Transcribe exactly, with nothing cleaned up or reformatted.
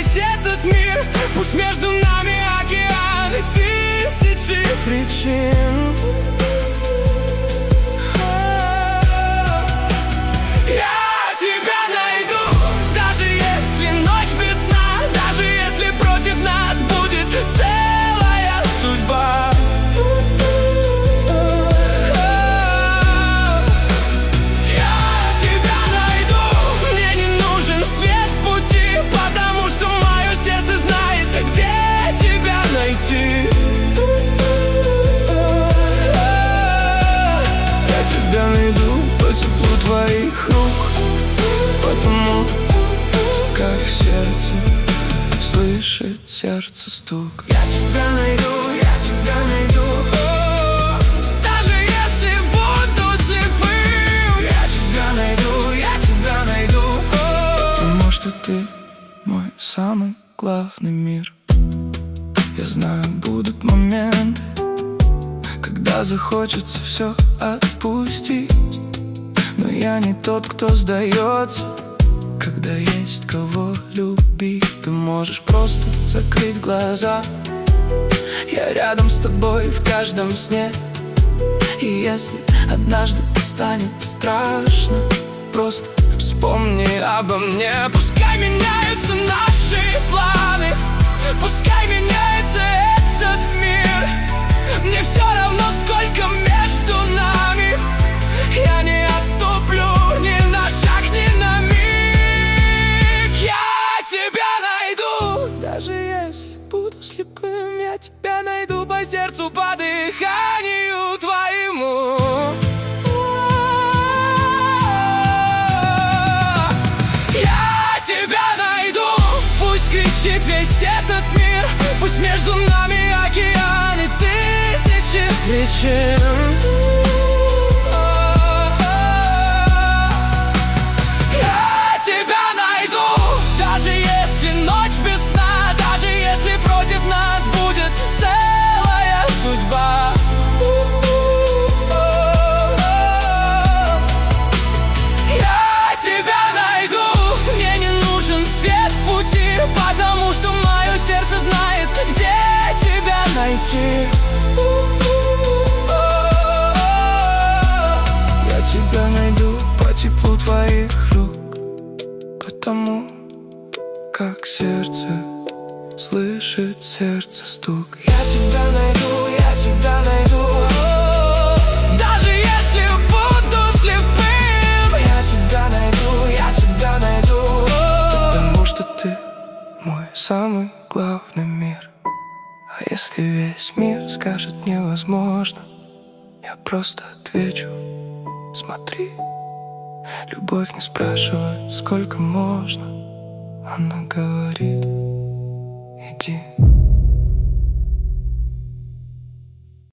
весь этот мир. Пусть между нами океаны тысячи причин. Я тебя найду, даже если ночь без сна, даже если против нас будет целая судьба. Я тебя найду, мне не нужен свет в пути, потому что мое сердце знает, где тебя найти. Я тебя найду по теплу твоих рук, потому как сердце слышит сердце стук. Я тебя найду, я тебя найду, о, даже если буду слепым. Я тебя найду, я тебя найду, о, потому что ты мой самый главный мир. Я знаю, будут моменты, когда захочется все отпустить, но я не тот, кто сдается, когда есть кого любить. Ты можешь просто закрыть глаза, я рядом с тобой в каждом сне. И если однажды станет страшно, просто вспомни обо мне. Пускай меняются наши планы, пускай меняется этот мир, мне все равно, сколько между нами. Я не отступлю ни на шаг, ни на миг. Я тебя найду, даже если буду слепым. Я тебя найду по сердцу, по дыханию твоему. Я тебя найду, пусть кричит весь этот мир, пусть между нами океаны тысячи причин. Потому что мое сердце знает, где тебя найти. Я тебя найду по теплу твоих рук, потому как сердце слышит сердце стук. Я тебя найду, я тебя найду, даже если буду слепым. Я тебя найду, я тебя найду, потому что ты мой самый главный мир. А если весь мир скажет невозможно, я просто отвечу: смотри, любовь не спрашивает, сколько можно. Она говорит: иди.